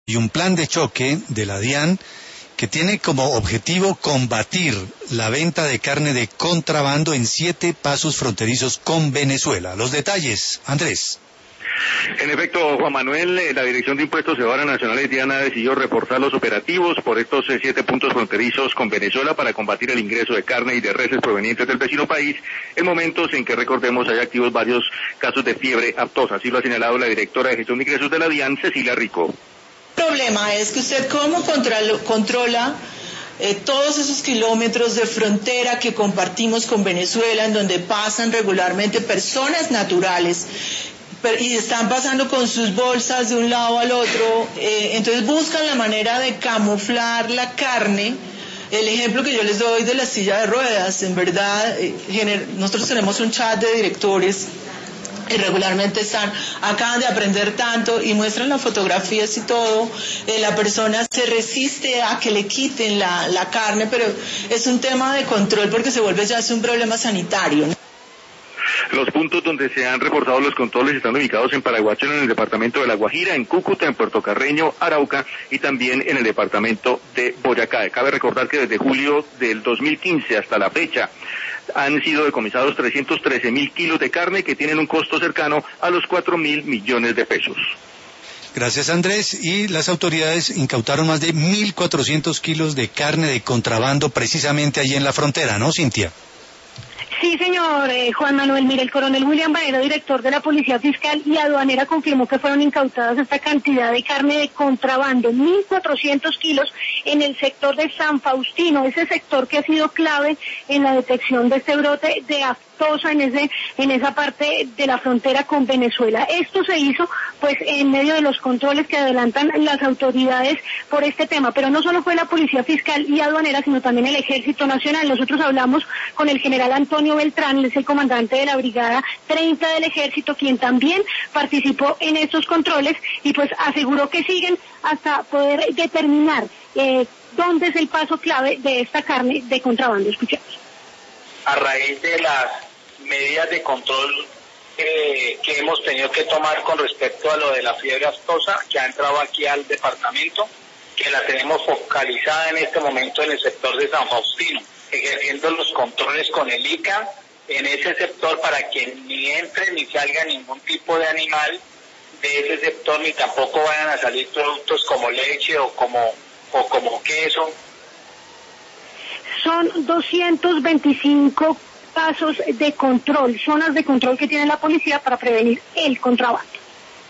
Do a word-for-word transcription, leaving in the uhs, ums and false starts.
y un plan de choque de la DIAN que tiene como objetivo combatir la venta de carne de contrabando en siete pasos fronterizos con Venezuela. Los detalles, Andrés. En efecto, Juan Manuel, la Dirección de Impuestos y Aduanas Nacionales DIAN decidió reportar los operativos por estos eh, siete puntos fronterizos con Venezuela para combatir el ingreso de carne y de reses provenientes del vecino país, en momentos en que, recordemos, hay activos varios casos de fiebre aftosa. Así lo ha señalado la directora de Gestión de Ingresos de la DIAN, Cecilia Rico. El problema es que usted cómo controla, controla eh, todos esos kilómetros de frontera que compartimos con Venezuela, en donde pasan regularmente personas naturales y están pasando con sus bolsas de un lado al otro, eh, entonces buscan la manera de camuflar la carne. El ejemplo que yo les doy de la silla de ruedas, en verdad, eh, gener- nosotros tenemos un chat de directores y regularmente están, acaban de aprender tanto y muestran las fotografías y todo, eh, la persona se resiste a que le quiten la, la carne, pero es un tema de control porque se vuelve ya es un problema sanitario, ¿no? Los puntos donde se han reforzado los controles están ubicados en Paraguacho, en el departamento de La Guajira, en Cúcuta, en Puerto Carreño, Arauca y también en el departamento de Boyacá. Cabe recordar que desde julio del dos mil quince hasta la fecha han sido decomisados trescientos trece mil kilos de carne que tienen un costo cercano a los cuatro mil millones de pesos. Gracias, Andrés. Y las autoridades incautaron más de mil cuatrocientos kilos de carne de contrabando precisamente allí en la frontera, ¿no, Cintia? Sí, señor eh, Juan Manuel. Mire, el coronel William Vanero, director de la Policía Fiscal y Aduanera, confirmó que fueron incautadas esta cantidad de carne de contrabando, mil cuatrocientos kilos, en el sector de San Faustino, ese sector que ha sido clave en la detección de este brote de aftosa en ese en esa parte de la frontera con Venezuela. Esto se hizo pues en medio de los controles que adelantan las autoridades por este tema, pero no solo fue la Policía Fiscal y Aduanera, sino también el Ejército Nacional. Nosotros hablamos con el general Antonio Beltrán, él es el comandante de la Brigada treinta del Ejército, quien también participó en estos controles y pues aseguró que siguen hasta poder determinar eh, dónde es el paso clave de esta carne de contrabando. Escuchemos. A raíz de las medidas de control eh, que hemos tenido que tomar con respecto a lo de la fiebre aftosa que ha entrado aquí al departamento, que la tenemos focalizada en este momento en el sector de San Faustino, ejerciendo los controles con el I C A en ese sector para que ni entre ni salga ningún tipo de animal de ese sector, ni tampoco vayan a salir productos como leche o como, o como queso. Son doscientos veinticinco pasos de control, zonas de control que tiene la policía para prevenir el contrabando.